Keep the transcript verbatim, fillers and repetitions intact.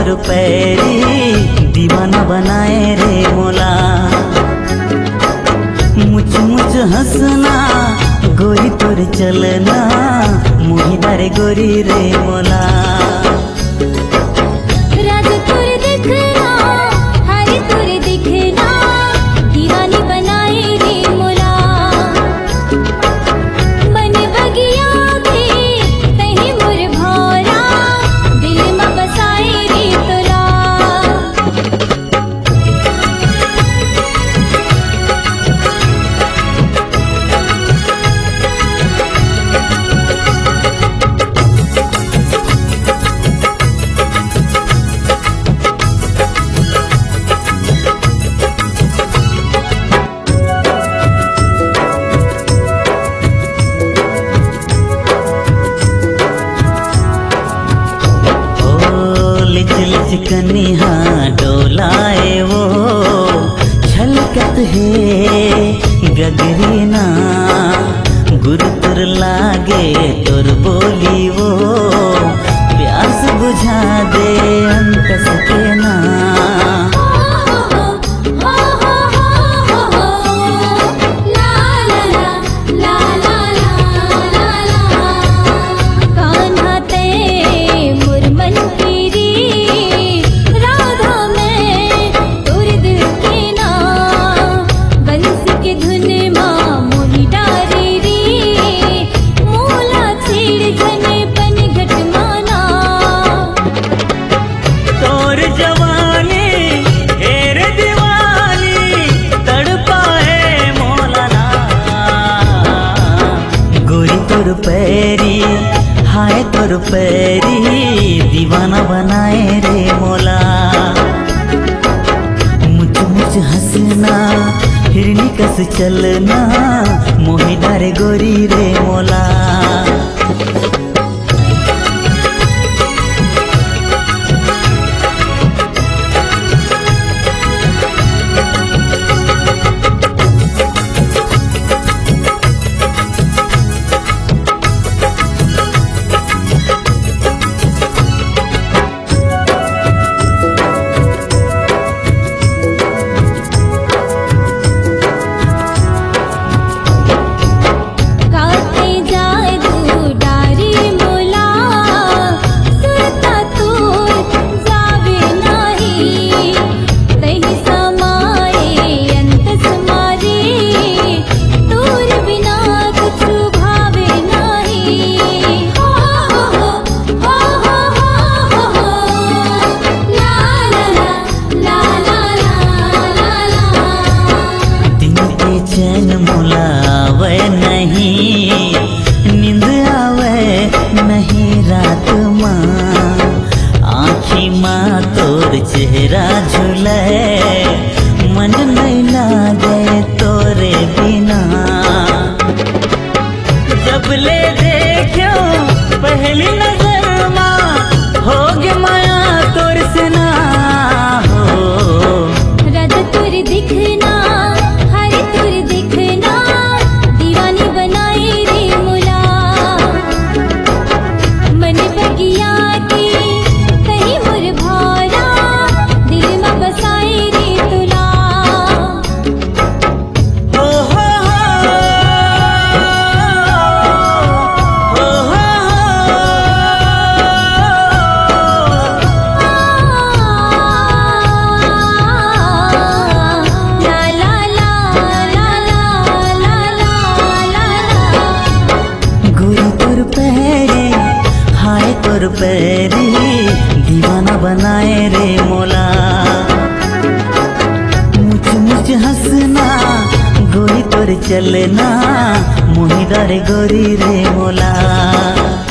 तोर पैरी दीवाना बनाए रे मोला। मुझ मुझ हंसना गोरी तोर चलना मुहिदार गोरी रे मोला। कन्हा डोलाए वो छलकत है गगरीना गुरुतर लागे तोर बोली वो प्यास बुझा दे अंत सके ना। पैरी हाय तोर पैरी दीवाना बनाए रे मोला। मुझ मुझ हंसना हिरनी कस चलना मोहिदार गोरी रे मोला। चैन मोला आवे नहीं नींद आवे नहीं रात माँ आँखी माँ तोर चेहरा झूले मन नहीं लागे तोरे बिना। जब ले देखो पहली नजर माँ होगे माया तोर से ना हो। राधा तोर दिखना तोर पैरी दीवाना बनाए रे मोला। मुझ मुझ हंसना गोरी तोर चलना मोहिदार गोरी रे मोला।